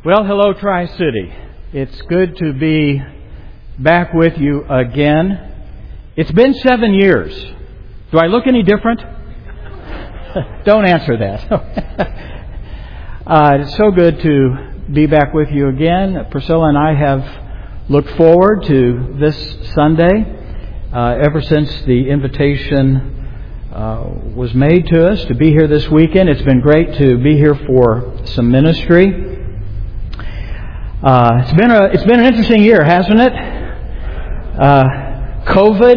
Well, hello, Tri-City. It's good to be back with you again. It's been 7 years. Do I look any different? Don't answer that. It's so good to be back with you again. Priscilla and I have looked forward to this Sunday ever since the invitation was made to us to be here this weekend. It's been great to be here for some ministry. It's been an interesting year, hasn't it? COVID,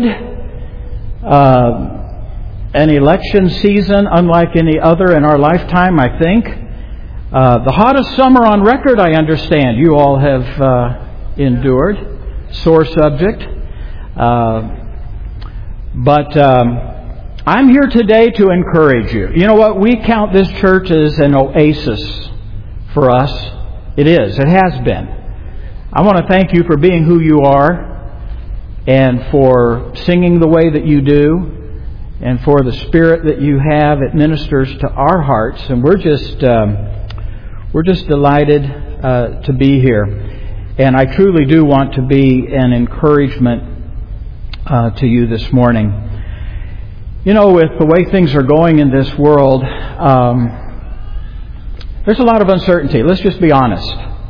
an election season unlike any other in our lifetime, I think. The hottest summer on record, I understand, you all have endured. Sore subject. But I'm here today to encourage you. You know what? We count this church as an oasis for us. It is. It has been. I want to thank you for being who you are and for singing the way that you do and for the spirit that you have. It ministers to our hearts, and we're just delighted to be here. And I truly do want to be an encouragement to you this morning. You know, with the way things are going in this world, there's a lot of uncertainty. Let's just be honest.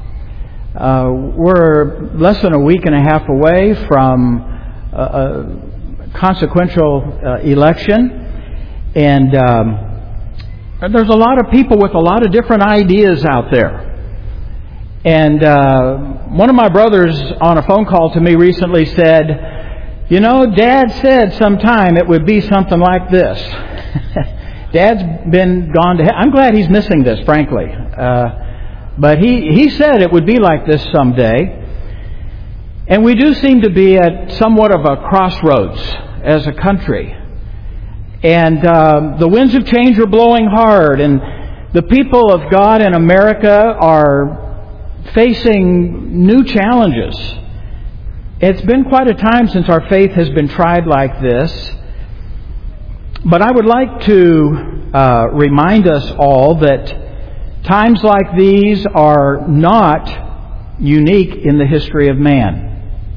We're less than a week and a half away from a consequential election. And there's a lot of people with a lot of different ideas out there. And one of my brothers on a phone call to me recently said, you know, Dad said sometime it would be something like this. Dad's been gone to heaven. I'm glad he's missing this, frankly. But he said it would be like this someday. And we do seem to be at somewhat of a crossroads as a country. And the winds of change are blowing hard. And the people of God in America are facing new challenges. It's been quite a time since our faith has been tried like this. But I would like to remind us all that times like these are not unique in the history of man.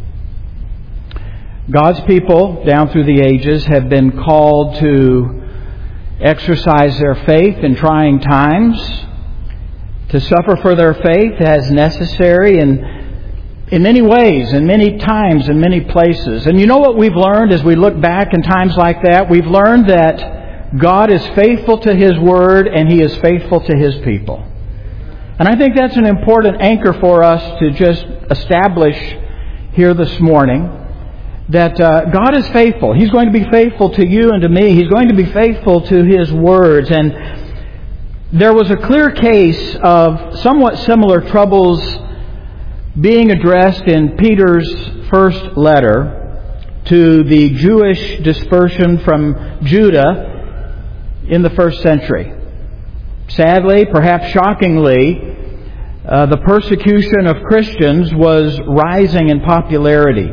God's people down through the ages have been called to exercise their faith in trying times, to suffer for their faith as necessary in many ways, in many times, in many places. And you know what we've learned as we look back in times like that? We've learned that God is faithful to His Word and He is faithful to His people. And I think that's an important anchor for us to just establish here this morning, that God is faithful. He's going to be faithful to you and to me. He's going to be faithful to His words. And there was a clear case of somewhat similar troubles being addressed in Peter's first letter to the Jewish dispersion from Judah in the first century. Sadly, perhaps shockingly, the persecution of Christians was rising in popularity.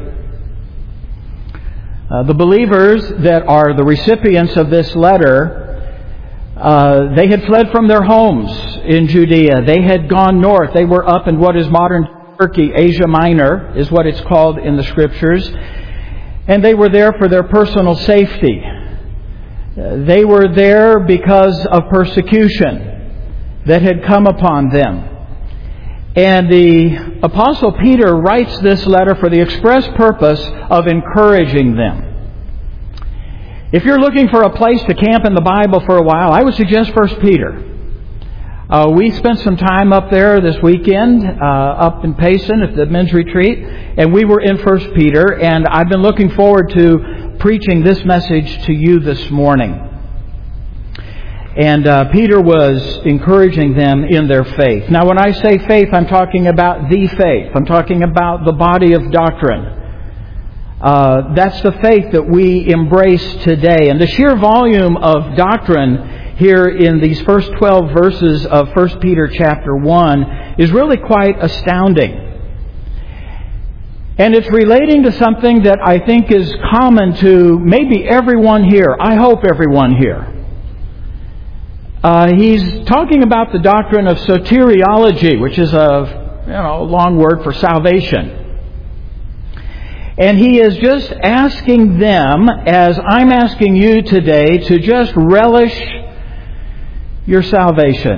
The believers that are the recipients of this letter, they had fled from their homes in Judea. They had gone north. They were up in what is modern Turkey. Asia Minor is what it's called in the Scriptures. And they were there for their personal safety. They were there because of persecution that had come upon them. And the Apostle Peter writes this letter for the express purpose of encouraging them. If you're looking for a place to camp in the Bible for a while, I would suggest 1 Peter. We spent some time up there this weekend, up in Payson at the men's retreat, and we were in 1 Peter, and I've been looking forward to preaching this message to you this morning. And Peter was encouraging them in their faith. Now, when I say faith, I'm talking about the faith. I'm talking about the body of doctrine. That's the faith that we embrace today. And the sheer volume of doctrine here in these first 12 verses of 1 Peter chapter 1 is really quite astounding. And it's relating to something that I think is common to maybe everyone here. I hope everyone here. he's talking about the doctrine of soteriology, which is a long word for salvation. And he is just asking them, as I'm asking you today, to just relish your salvation.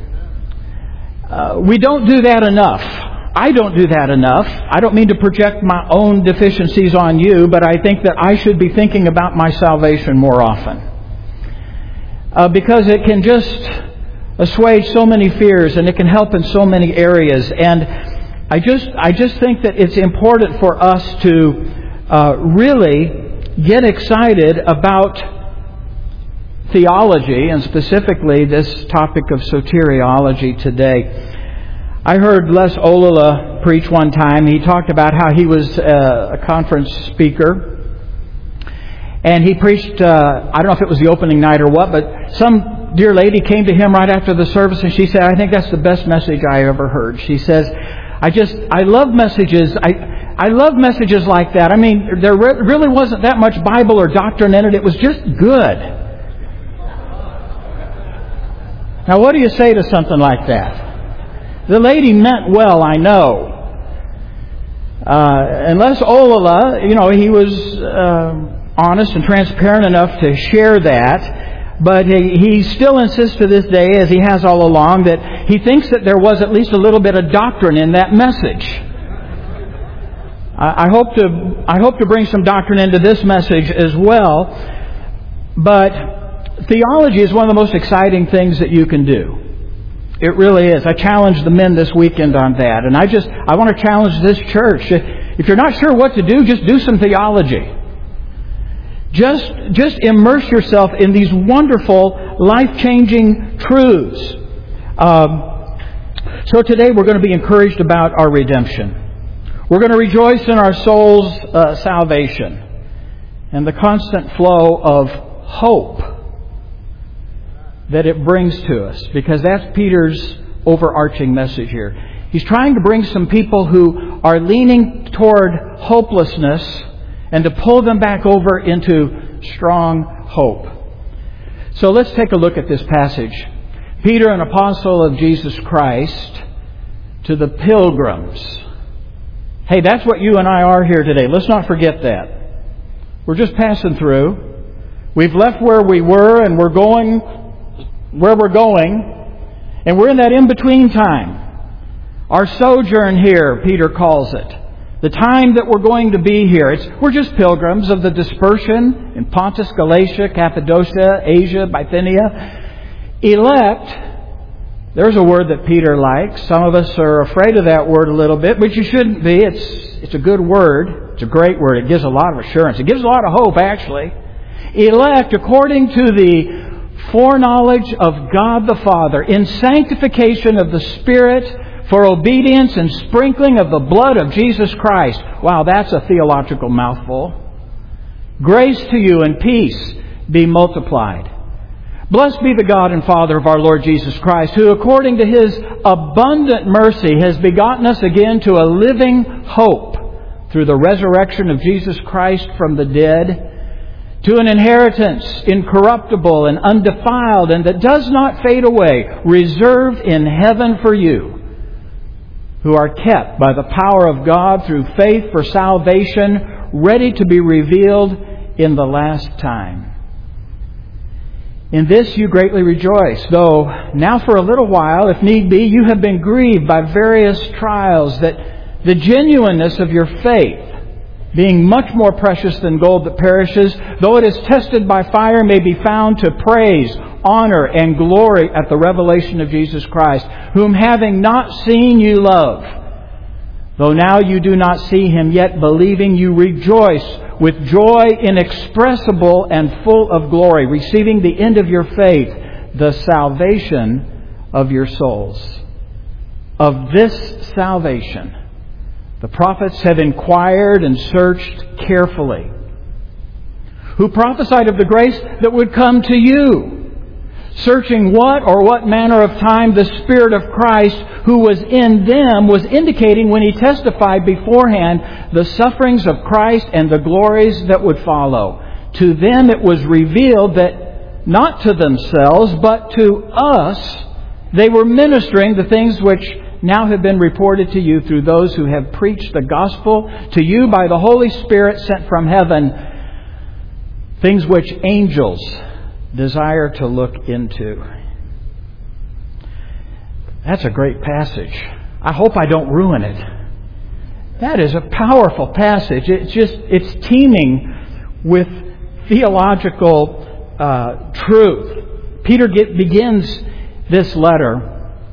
We don't do that enough. I don't do that enough. I don't mean to project my own deficiencies on you, but I think that I should be thinking about my salvation more often. Because it can just assuage so many fears, and it can help in so many areas. And I just think that it's important for us to really get excited about theology, and specifically this topic of soteriology today. I heard Les Olala preach one time. He talked about how he was a conference speaker, and he preached, I don't know if it was the opening night or what, but some dear lady came to him right after the service, and she said, "I think that's the best message I ever heard." She says, I love messages. I love messages like that. I mean, there really wasn't that much Bible or doctrine in it. It was just good. Now, what do you say to something like that? The lady meant well, I know. And Les Olala, he was honest and transparent enough to share that. But he still insists to this day, as he has all along, that he thinks that there was at least a little bit of doctrine in that message. I hope to bring some doctrine into this message as well. But theology is one of the most exciting things that you can do. It really is. I challenged the men this weekend on that, and I want to challenge this church. If you're not sure what to do, just do some theology. Just immerse yourself in these wonderful, life-changing truths. So today we're going to be encouraged about our redemption. We're going to rejoice in our soul's salvation and the constant flow of hope that it brings to us, because that's Peter's overarching message here. He's trying to bring some people who are leaning toward hopelessness and to pull them back over into strong hope. So let's take a look at this passage. Peter, an apostle of Jesus Christ, to the pilgrims. Hey, that's what you and I are here today. Let's not forget that. We're just passing through. We've left where we were, and we're going where we're going. And we're in that in-between time. Our sojourn here, Peter calls it. The time that we're going to be here. We're just pilgrims of the dispersion in Pontus, Galatia, Cappadocia, Asia, Bithynia. Elect, there's a word that Peter likes. Some of us are afraid of that word a little bit, but you shouldn't be. It's a good word. It's a great word. It gives a lot of assurance. It gives a lot of hope, actually. Elect according to the foreknowledge of God the Father, in sanctification of the Spirit, for obedience and sprinkling of the blood of Jesus Christ. Wow, that's a theological mouthful. Grace to you and peace be multiplied. Blessed be the God and Father of our Lord Jesus Christ, who according to His abundant mercy has begotten us again to a living hope through the resurrection of Jesus Christ from the dead, to an inheritance incorruptible and undefiled and that does not fade away, reserved in heaven for you, who are kept by the power of God through faith for salvation, ready to be revealed in the last time. In this you greatly rejoice, though now for a little while, if need be, you have been grieved by various trials, that the genuineness of your faith, being much more precious than gold that perishes, though it is tested by fire, may be found to praise, honor, and glory at the revelation of Jesus Christ, whom having not seen you love, though now you do not see Him, yet believing you rejoice with joy inexpressible and full of glory, receiving the end of your faith, the salvation of your souls. Of this salvation the prophets have inquired and searched carefully, who prophesied of the grace that would come to you, searching what manner of time the Spirit of Christ who was in them was indicating when He testified beforehand the sufferings of Christ and the glories that would follow. To them it was revealed that not to themselves, but to us, they were ministering the things which now have been reported to you through those who have preached the gospel to you by the Holy Spirit sent from heaven, things which angels desire to look into. That's a great passage. I hope I don't ruin it. That is a powerful passage. It's teeming with theological truth. Peter begins this letter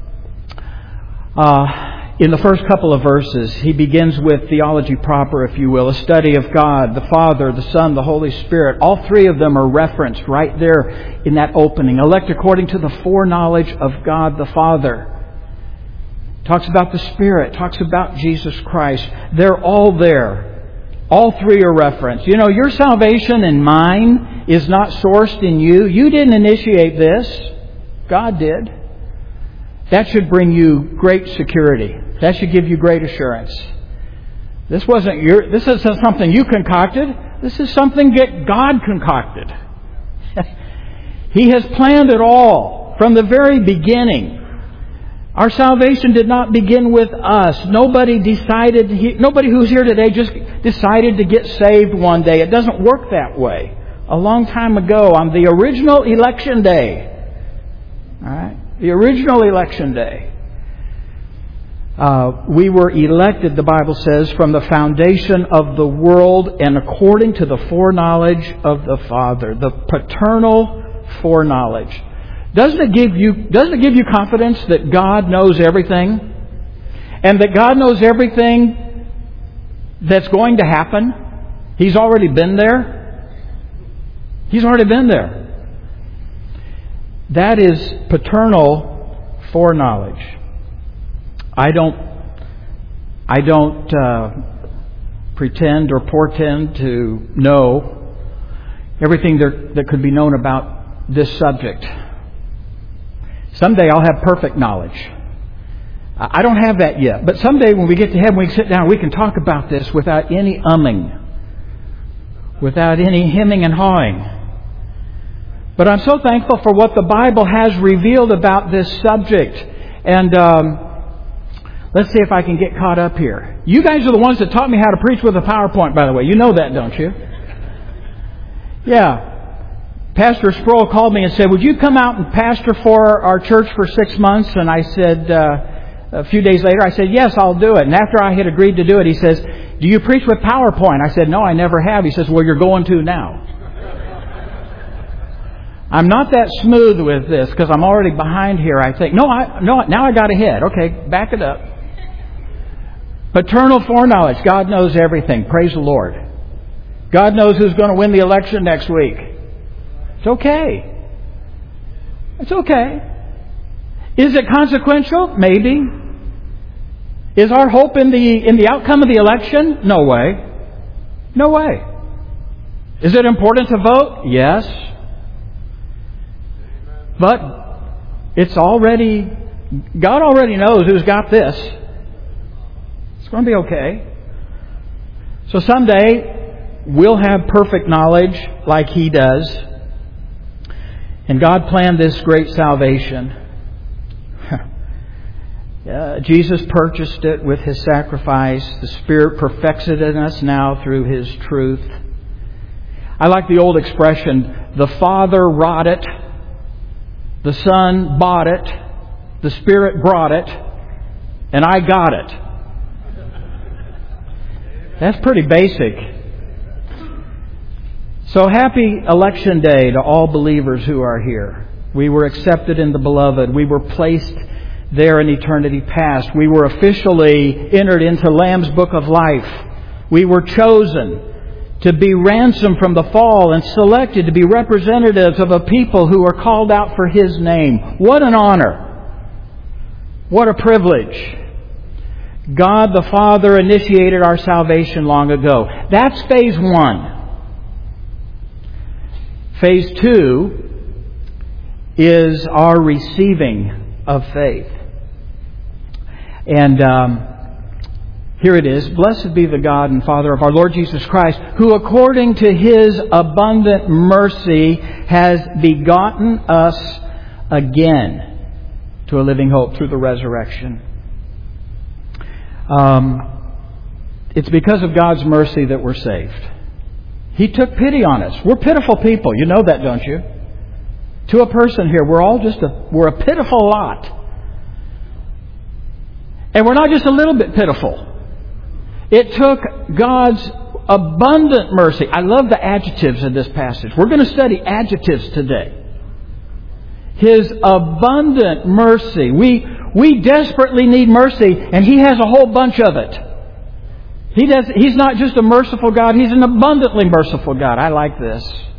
in the first couple of verses. He begins with theology proper, if you will, a study of God, the Father, the Son, the Holy Spirit. All three of them are referenced right there in that opening. Elect according to the foreknowledge of God the Father. Talks about the Spirit, talks about Jesus Christ. They're all there. All three are referenced. You know, your salvation and mine is not sourced in you. You didn't initiate this. God did. That should bring you great security. That should give you great assurance. This isn't something you concocted. This is something that God concocted. He has planned it all from the very beginning. Our salvation did not begin with us. Nobody who's here today just decided to get saved one day. It doesn't work that way. A long time ago, on the original election day, all right, the original election day, we were elected, the Bible says, from the foundation of the world and according to the foreknowledge of the Father, the paternal foreknowledge. Doesn't it give you confidence that God knows everything? And that God knows everything that's going to happen? He's already been there. He's already been there. That is paternal foreknowledge. I don't pretend or portend to know everything that could be known about this subject. Someday I'll have perfect knowledge. I don't have that yet. But someday when we get to heaven, we can sit down, we can talk about this without any umming, without any hemming and hawing. But I'm so thankful for what the Bible has revealed about this subject. And let's see if I can get caught up here. You guys are the ones that taught me how to preach with a PowerPoint, by the way. You know that, don't you? Yeah. Pastor Sproul called me and said, would you come out and pastor for our church for 6 months? And I said, a few days later, I said, yes, I'll do it. And after I had agreed to do it, he says, do you preach with PowerPoint? I said, no, I never have. He says, well, you're going to now. I'm not that smooth with this because I'm already behind here, I think. No, now I got ahead. Okay, back it up. Paternal foreknowledge. God knows everything. Praise the Lord. God knows who's going to win the election next week. It's okay. It's okay. Is it consequential? Maybe. Is our hope in the outcome of the election? No way. No way. Is it important to vote? Yes. But God already knows who's got this. It's going to be okay. So someday we'll have perfect knowledge like He does. And God planned this great salvation. Jesus purchased it with His sacrifice. The Spirit perfects it in us now through His truth. I like the old expression, the Father wrought it, the Son bought it, the Spirit brought it, and I got it. That's pretty basic. So happy election day to all believers who are here. We were accepted in the Beloved. We were placed there in eternity past. We were officially entered into Lamb's Book of Life. We were chosen to be ransomed from the fall and selected to be representatives of a people who are called out for His name. What an honor. What a privilege. God the Father initiated our salvation long ago. That's phase 1. Phase 2 is our receiving of faith. And Here it is. Blessed be the God and Father of our Lord Jesus Christ, who according to His abundant mercy has begotten us again to a living hope through the resurrection. It's because of God's mercy that we're saved. He took pity on us. We're pitiful people. You know that, don't you? To a person here, we're a pitiful lot. And we're not just a little bit pitiful. It took God's abundant mercy. I love the adjectives in this passage. We're going to study adjectives today. His abundant mercy. We desperately need mercy, and He has a whole bunch of it. He's not just a merciful God, He's an abundantly merciful God. I like this.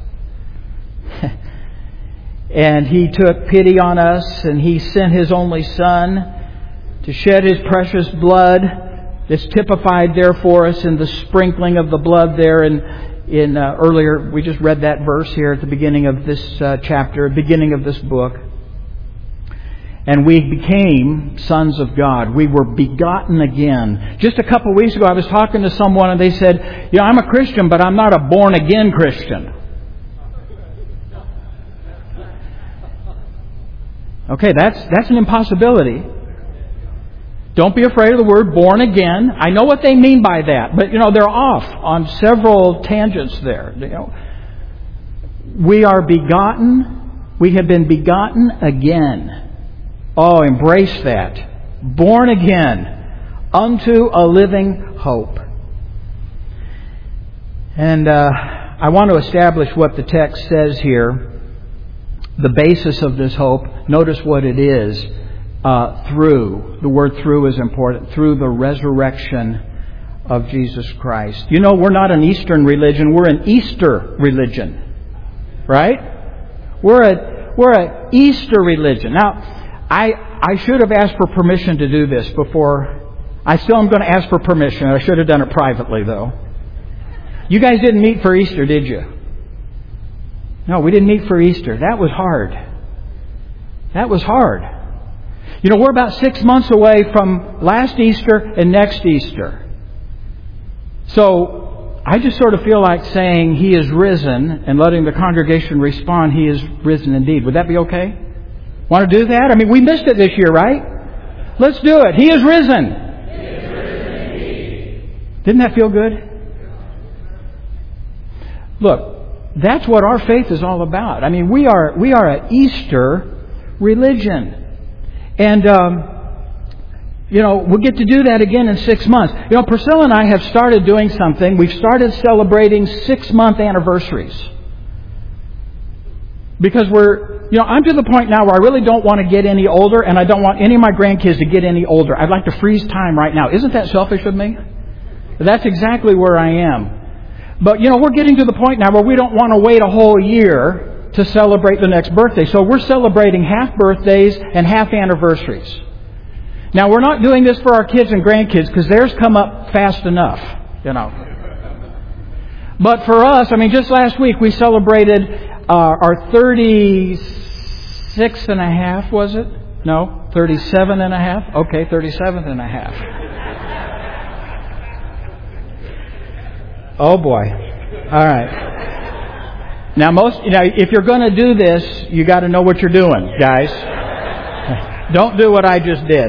And He took pity on us, and He sent His only Son to shed His precious blood. It's typified there for us in the sprinkling of the blood there in earlier. We just read that verse here at the beginning of this chapter, beginning of this book. And we became sons of God. We were begotten again. Just a couple of weeks ago, I was talking to someone and they said, I'm a Christian, but I'm not a born-again Christian. Okay, that's an impossibility. Don't be afraid of the word born again. I know what they mean by that, but they're off on several tangents there. We are begotten. We have been begotten again. Oh, embrace that. Born again unto a living hope. And I want to establish what the text says here. The basis of this hope. Notice what it is. Through. The word through is important. Through the resurrection of Jesus Christ. We're not an Eastern religion. We're an Easter religion. Right? We're an Easter religion. Now, I should have asked for permission to do this before. I still am going to ask for permission. I should have done it privately, though. You guys didn't meet for Easter, did you? No, we didn't meet for Easter. That was hard. That was hard. We're about 6 months away from last Easter and next Easter. So I just sort of feel like saying He is risen and letting the congregation respond, He is risen indeed. Would that be okay? Want to do that? I mean, we missed it this year, right? Let's do it. He is risen. He is risen indeed. Didn't that feel good? Look, that's what our faith is all about. I mean, we are an Easter religion. And, we'll get to do that again in 6 months. Priscilla and I have started doing something. We've started celebrating 6-month anniversaries. Because I'm to the point now where I really don't want to get any older, and I don't want any of my grandkids to get any older. I'd like to freeze time right now. Isn't that selfish of me? That's exactly where I am. But, we're getting to the point now where we don't want to wait a whole year to celebrate the next birthday. So we're celebrating half birthdays and half anniversaries. Now, we're not doing this for our kids and grandkids because theirs come up fast enough, But for us, just last week we celebrated our 36 and a half, was it? No, 37 and a half? Okay, 37th and a half. Oh boy. All right. Now, if you're going to do this, you got to know what you're doing, guys. Don't do what I just did.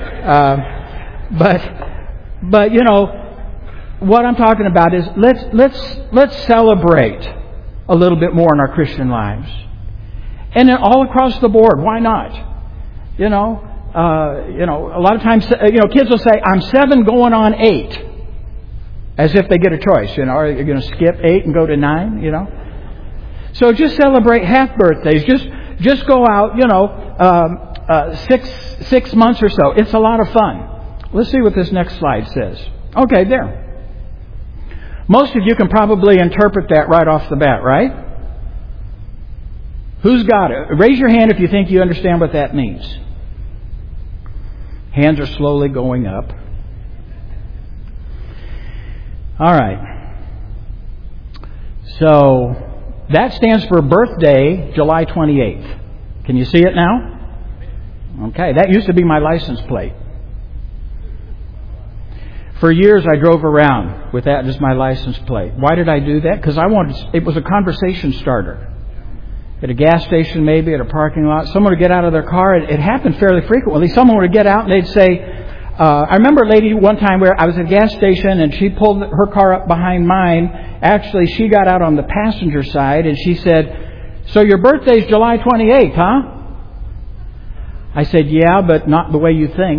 But what I'm talking about is let's celebrate a little bit more in our Christian lives, and then all across the board. Why not? A lot of times, kids will say, "I'm 7 going on 8," as if they get a choice. Are you going to skip 8 and go to 9? So just celebrate half birthdays. Just go out, 6 months or so. It's a lot of fun. Let's see what this next slide says. Okay, there. Most of you can probably interpret that right off the bat, right? Who's got it? Raise your hand if you think you understand what that means. Hands are slowly going up. All right. So that stands for birthday, July 28th. Can you see it now? Okay, that used to be my license plate. For years I drove around with that as my license plate. Why did I do that? Because it was a conversation starter. At a gas station, maybe, at a parking lot, someone would get out of their car. It happened fairly frequently. Someone would get out and they'd say, I remember a lady one time where I was at a gas station and she pulled her car up behind mine. Actually, she got out on the passenger side and she said, "So your birthday's July 28th, huh?" I said, "Yeah, but not the way you think."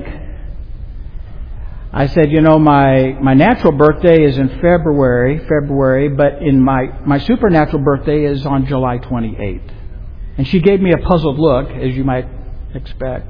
I said, my natural birthday is in February, but in my supernatural birthday is on July 28th. And she gave me a puzzled look, as you might expect.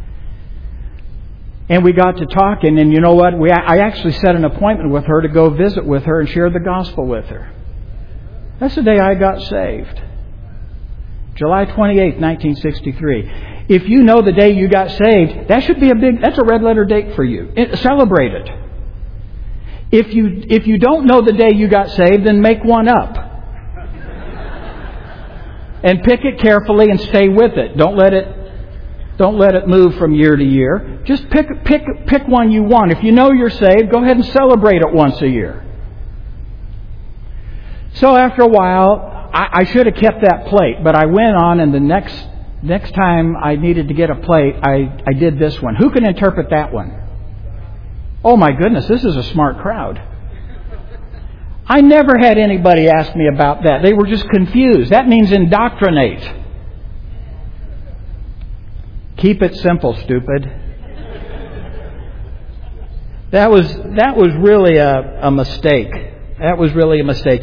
And we got to talking, and you know what? I actually set an appointment with her to go visit with her and share the gospel with her. That's the day I got saved. July 28th, 1963. If you know the day you got saved, that's a red letter date for you. Celebrate it. If you don't know the day you got saved, then make one up. And pick it carefully and stay with it. Don't let it move from year to year. Just pick one you want. If you know you're saved, go ahead and celebrate it once a year. So after a while, I should have kept that plate, but I went on, and the next time I needed to get a plate, I did this one. Who can interpret that one? Oh my goodness, this is a smart crowd. I never had anybody ask me about that. They were just confused. That means indoctrinate. Keep it simple, stupid. That was really a mistake. That was really a mistake.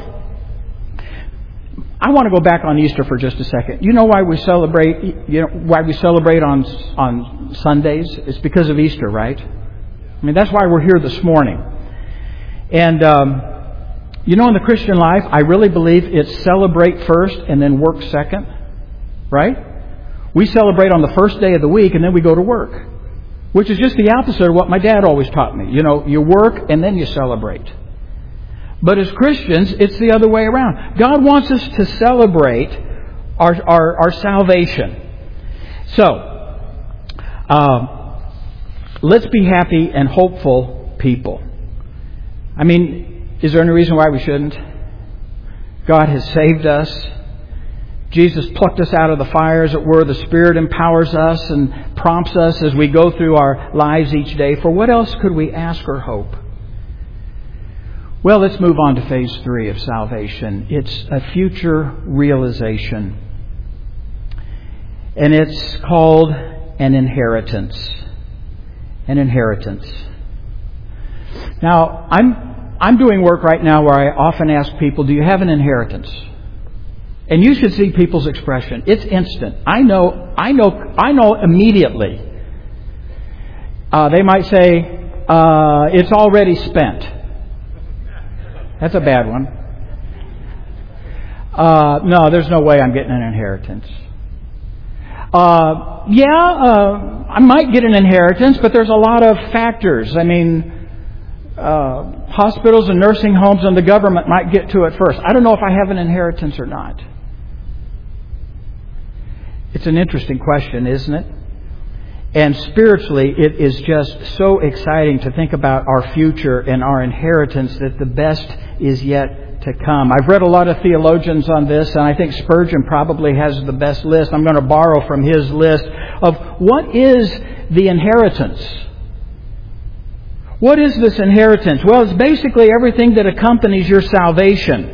I want to go back on Easter for just a second. You know why we celebrate? Why we celebrate on Sundays? It's because of Easter, right? I mean, that's why we're here this morning. And in the Christian life, I really believe it's celebrate first and then work second, right? We celebrate on the first day of the week and then we go to work, which is just the opposite of what my dad always taught me. You work and then you celebrate. But as Christians, it's the other way around. God wants us to celebrate our salvation. So, let's be happy and hopeful people. I mean, is there any reason why we shouldn't? God has saved us. Jesus plucked us out of the fire, as it were. The Spirit empowers us and prompts us as we go through our lives each day. For what else could we ask or hope? Well, let's move on to phase 3 of salvation. It's a future realization. And it's called an inheritance. An inheritance. Now, I'm doing work right now where I often ask people, do you have an inheritance? And you should see people's expression. It's instant. I know immediately. They might say, it's already spent. That's a bad one. No, there's no way I'm getting an inheritance. I might get an inheritance, but there's a lot of factors. I mean, hospitals and nursing homes and the government might get to it first. I don't know if I have an inheritance or not. It's an interesting question, isn't it? And spiritually, it is just so exciting to think about our future and our inheritance, that the best is yet to come. I've read a lot of theologians on this, and I think Spurgeon probably has the best list. I'm going to borrow from his list of what is the inheritance. What is this inheritance? Well, it's basically everything that accompanies your salvation.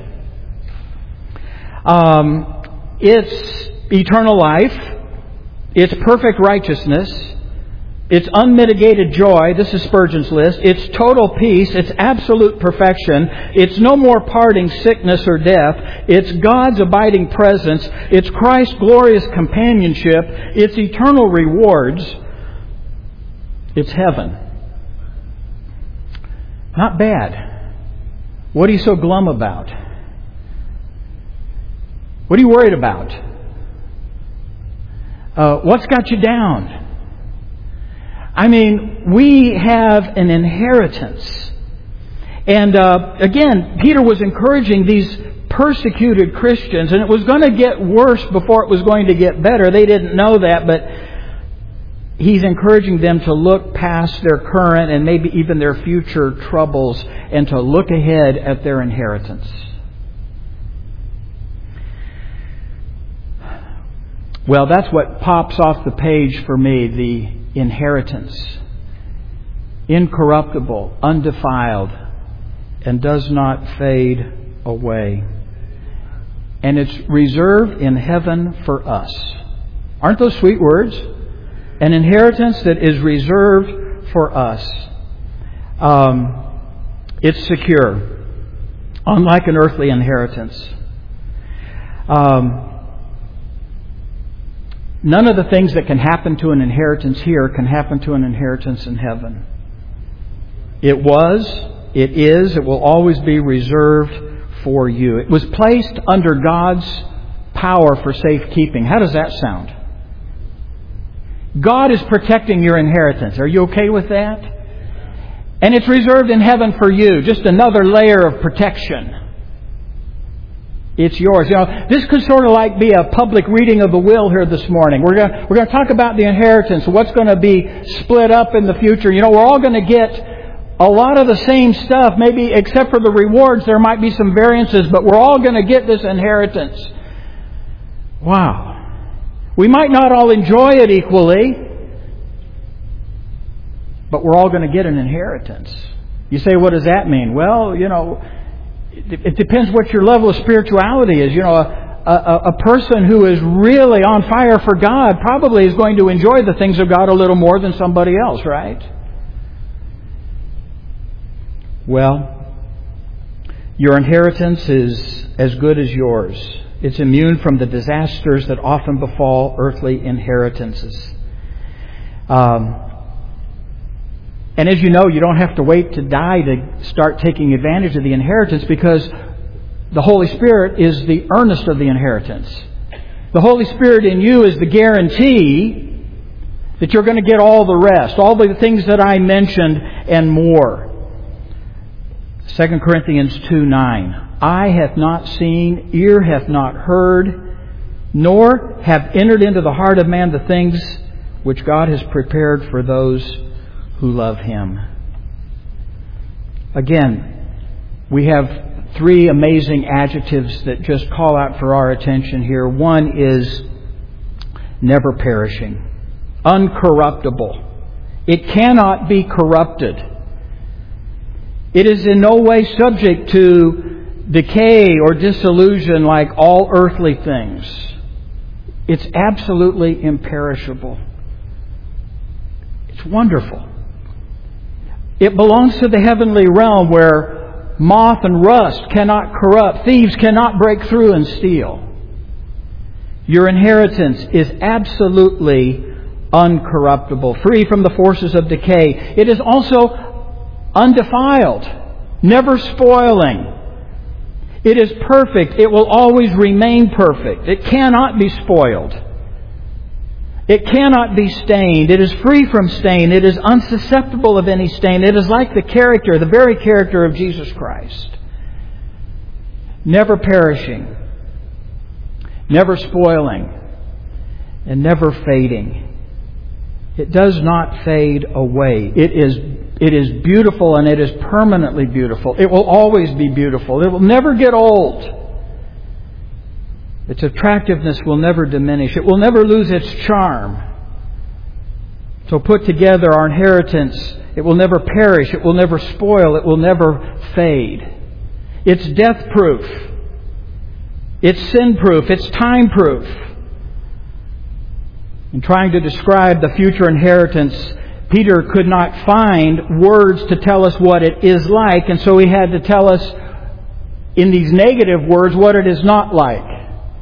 It's eternal life. It's perfect righteousness. It's unmitigated joy. This is Spurgeon's list. It's total peace. It's absolute perfection. It's no more parting sickness or death. It's God's abiding presence. It's Christ's glorious companionship. It's eternal rewards. It's heaven. Not bad. What are you so glum about? What are you worried about? What's got you down? I mean, we have an inheritance. And again, Peter was encouraging these persecuted Christians, and it was going to get worse before it was going to get better. They didn't know that, but He's encouraging them to look past their current and maybe even their future troubles and to look ahead at their inheritance. Well, that's what pops off the page for me, the inheritance. Incorruptible, undefiled, and does not fade away. And it's reserved in heaven for us. Aren't those sweet words? An inheritance that is reserved for us. It's secure, unlike an earthly inheritance. None of the things that can happen to an inheritance here can happen to an inheritance in heaven. It was, it is, it will always be reserved for you. It was placed under God's power for safekeeping. How does that sound? God is protecting your inheritance. Are you okay with that? And it's reserved in heaven for you. Just another layer of protection. It's yours. You know, this could sort of like be a public reading of the will here this morning. We're going to talk about the inheritance, what's going to be split up in the future. You know, we're all going to get a lot of the same stuff, maybe except for the rewards. There might be some variances, but we're all going to get this inheritance. Wow. We might not all enjoy it equally, but we're all going to get an inheritance. You say, what does that mean? Well, you know, it depends what your level of spirituality is. You know, a person who is really on fire for God probably is going to enjoy the things of God a little more than somebody else, right? Well, your inheritance is as good as yours. It's immune from the disasters that often befall earthly inheritances. And as you know, you don't have to wait to die to start taking advantage of the inheritance, because the Holy Spirit is the earnest of the inheritance. The Holy Spirit in you is the guarantee that you're going to get all the rest, all the things that I mentioned and more. 2 Corinthians 2:9. Eye hath not seen, ear hath not heard, nor have entered into the heart of man the things which God has prepared for those who love Him. Again, we have three amazing adjectives that just call out for our attention here. One is never perishing, uncorruptible. It cannot be corrupted. It is in no way subject to decay or dissolution like all earthly things. It's absolutely imperishable. It's wonderful. It belongs to the heavenly realm where moth and rust cannot corrupt, thieves cannot break through and steal. Your inheritance is absolutely uncorruptible, free from the forces of decay. It is also undefiled, never spoiling. It is perfect. It will always remain perfect. It cannot be spoiled. It cannot be stained. It is free from stain. It is unsusceptible of any stain. It is like the character, the very character of Jesus Christ. Never perishing, never spoiling, and never fading. It does not fade away. It is beautiful, and it is permanently beautiful. It will always be beautiful. It will never get old. Its attractiveness will never diminish. It will never lose its charm. So put together, our inheritance, it will never perish. It will never spoil. It will never fade. It's death-proof. It's sin-proof. It's time-proof. In trying to describe the future inheritance, Peter could not find words to tell us what it is like, and so he had to tell us in these negative words what it is not like.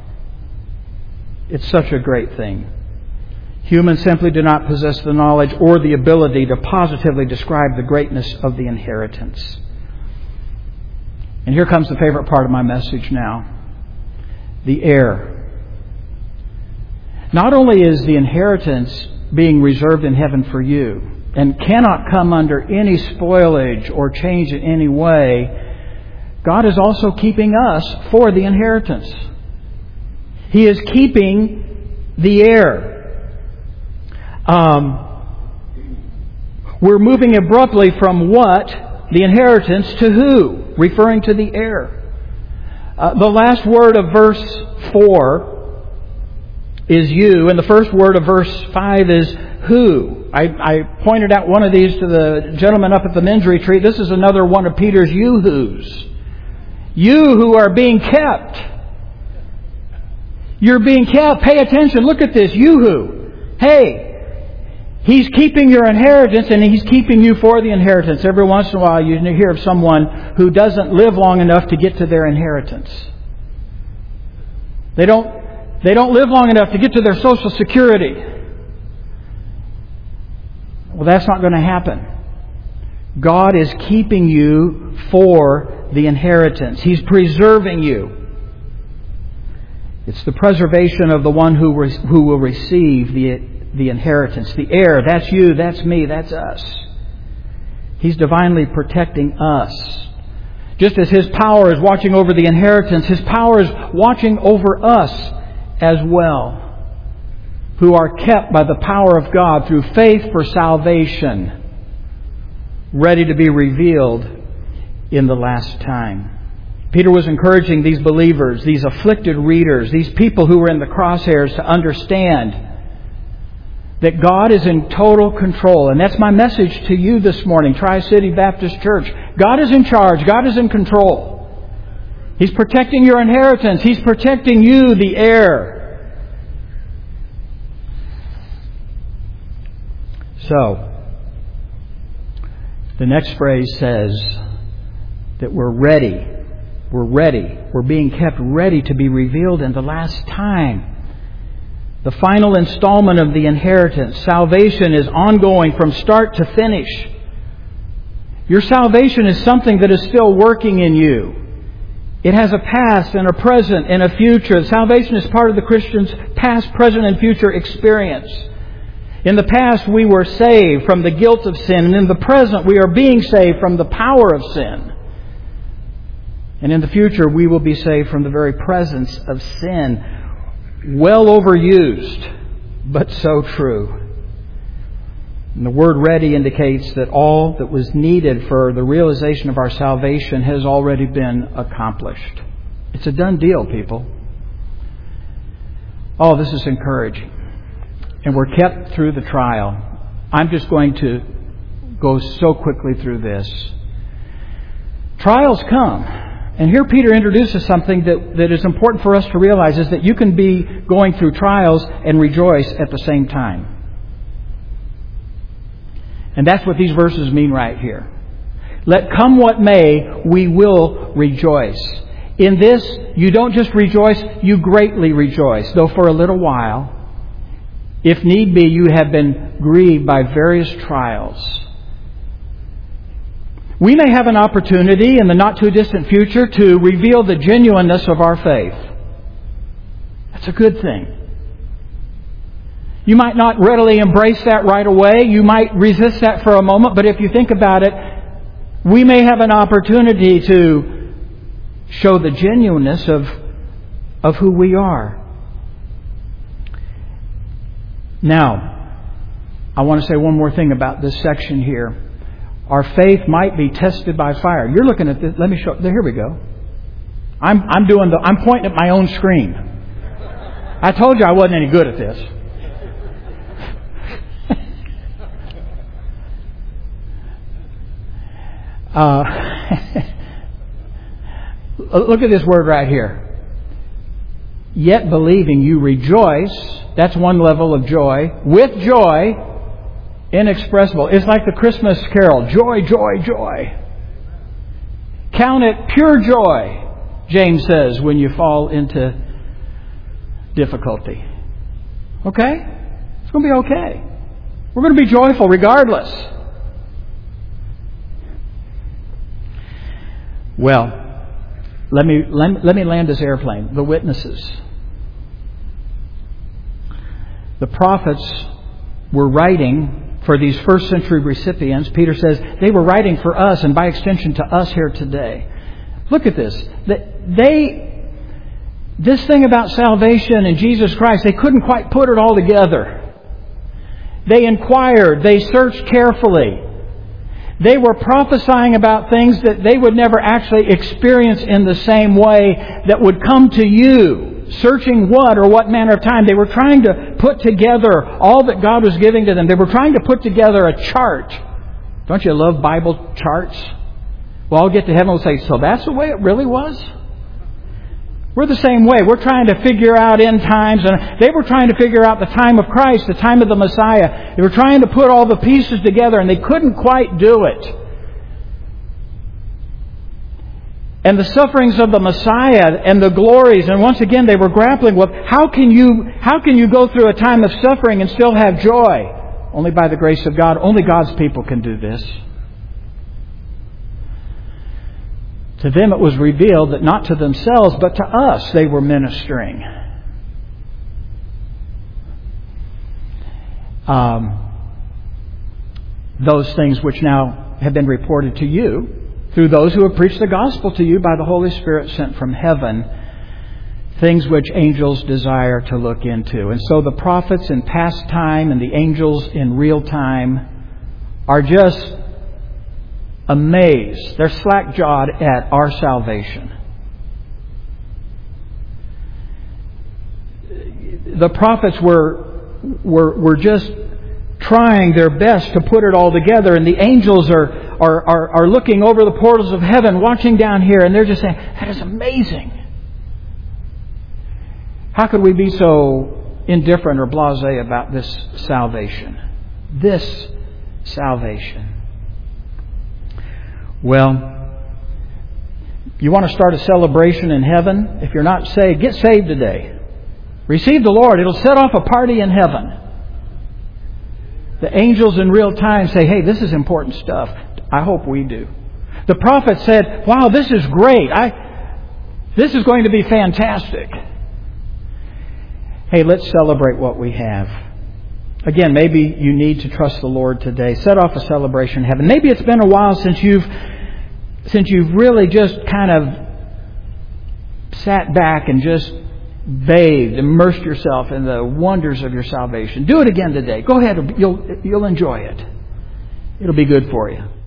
It's such a great thing. Humans simply do not possess the knowledge or the ability to positively describe the greatness of the inheritance. And here comes the favorite part of my message now. The heir. Not only is the inheritance being reserved in heaven for you and cannot come under any spoilage or change in any way, God is also keeping us for the inheritance. He is keeping the heir. We're moving abruptly from what? The inheritance to who? Referring to the heir. The last word of verse 4 is you, and the first word of verse 5 is who. I pointed out one of these to the gentleman up at the men's retreat. This is another one of Peter's you-whos. You who are being kept. You're being kept. Pay attention. Look at this. You-who. Hey, He's keeping your inheritance, and He's keeping you for the inheritance. Every once in a while you hear of someone who doesn't live long enough to get to their inheritance. They don't live long enough to get to their Social Security. Well, that's not going to happen. God is keeping you for the inheritance. He's preserving you. It's the preservation of the one who will receive the inheritance. The heir, that's you, that's me, that's us. He's divinely protecting us. Just as His power is watching over the inheritance, His power is watching over us as well, who are kept by the power of God through faith for salvation, ready to be revealed in the last time. Peter was encouraging these believers, these afflicted readers, these people who were in the crosshairs to understand that God is in total control. And that's my message to you this morning, Tri-City Baptist Church. God is in charge. God is in control. He's protecting your inheritance. He's protecting you, the heir. So, the next phrase says that we're ready. We're ready. We're being kept ready to be revealed in the last time. The final installment of the inheritance. Salvation is ongoing from start to finish. Your salvation is something that is still working in you. It has a past and a present and a future. Salvation is part of the Christian's past, present, and future experience. In the past, we were saved from the guilt of sin. And in the present, we are being saved from the power of sin. And in the future, we will be saved from the very presence of sin. Well overused, but so true. And the word ready indicates that all that was needed for the realization of our salvation has already been accomplished. It's a done deal, people. Oh, this is encouraging. And we're kept through the trial. I'm just going to go so quickly through this. Trials come. And here Peter introduces something that is important for us to realize, is that you can be going through trials and rejoice at the same time. And that's what these verses mean right here. Let come what may, we will rejoice. In this, you don't just rejoice, you greatly rejoice, though for a little while. If need be, you have been grieved by various trials. We may have an opportunity in the not too distant future to reveal the genuineness of our faith. That's a good thing. You might not readily embrace that right away. You might resist that for a moment. But if you think about it, we may have an opportunity to show the genuineness of who we are. Now, I want to say one more thing about this section here. Our faith might be tested by fire. You're looking at this. Let me show. Here we go. I'm pointing at my own screen. I told you I wasn't any good at this. Look at this word right here. Yet believing you rejoice. That's one level of joy. With joy. Inexpressible. It's like the Christmas carol. Joy, joy, joy. Count it pure joy, James says, when you fall into difficulty. Okay? It's going to be okay. We're going to be joyful regardless. Well, let me land this airplane. The witnesses. The prophets were writing for these first century recipients. Peter says they were writing for us and by extension to us here today. Look at this. This thing about salvation and Jesus Christ, they couldn't quite put it all together. They inquired. They searched carefully. They were prophesying about things that they would never actually experience in the same way that would come to you. Searching what or what manner of time. They were trying to put together all that God was giving to them. They were trying to put together a chart. Don't you love Bible charts? Well, I'll get to heaven and say, so that's the way it really was? We're the same way. We're trying to figure out end times. And they were trying to figure out the time of Christ, the time of the Messiah. They were trying to put all the pieces together, and they couldn't quite do it. And the sufferings of the Messiah and the glories. And once again, they were grappling with how can you go through a time of suffering and still have joy? Only by the grace of God. Only God's people can do this. To them it was revealed that not to themselves, but to us they were ministering. Those things which now have been reported to you through those who have preached the gospel to you by the Holy Spirit sent from heaven, things which angels desire to look into. And so the prophets in past time and the angels in real time are just amazed. They're slack-jawed at our salvation. The prophets were just trying their best to put it all together, and the angels are looking over the portals of heaven, watching down here, and they're just saying, that is amazing. How could we be so indifferent or blasé about this salvation? This salvation. Well, you want to start a celebration in heaven? If you're not saved, get saved today. Receive the Lord. It'll set off a party in heaven. The angels in real time say, hey, this is important stuff. I hope we do. The prophet said, wow, this is great. This is going to be fantastic. Hey, let's celebrate what we have. Again, maybe you need to trust the Lord today. Set off a celebration in heaven. Maybe it's been a while since you've really just kind of sat back and just bathed, immersed yourself in the wonders of your salvation. Do it again today. Go ahead. You'll enjoy it. It'll be good for you.